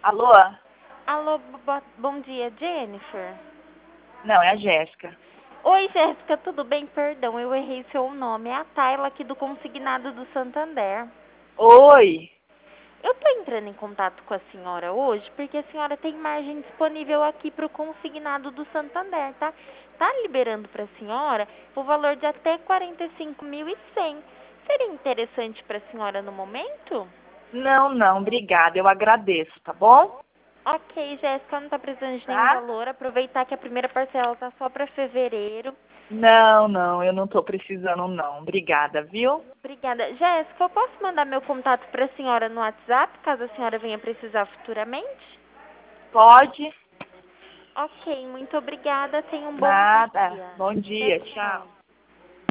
Alô? Alô, bom dia, Jennifer. Não, é a Jéssica. Oi, Jéssica, tudo bem? Perdão, eu errei seu nome. É a Tayla aqui do Consignado do Santander. Oi. Eu tô entrando em contato com a senhora hoje porque a senhora tem margem disponível aqui para o Consignado do Santander, tá? Tá liberando para a senhora o valor de até 45.100. Seria interessante para a senhora no momento? Não, obrigada. Eu agradeço, tá bom? Ok, Jéssica, não tá precisando de nenhum Tá? valor. Aproveitar que a primeira parcela tá só para fevereiro. Não, eu não tô precisando não. Obrigada, viu? Obrigada. Jéssica, eu posso mandar meu contato para a senhora no WhatsApp, caso a senhora venha precisar futuramente? Pode? Ok, muito obrigada. Tenha um bom Nada. dia. Bom Tchau, dia, tchau. tchau.